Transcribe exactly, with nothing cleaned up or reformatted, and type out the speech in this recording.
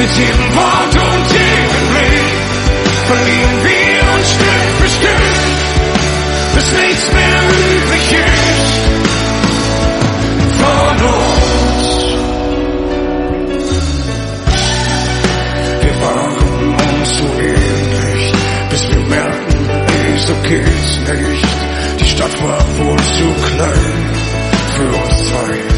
Mit jedem Wort und jedem Blick verlieren wir uns Stück für Stück, bis nichts mehr übrig ist von uns. Wir waren uns so ähnlich, bis wir merkten, ey, so geht's nicht. Die Stadt war wohl zu klein für uns zwei.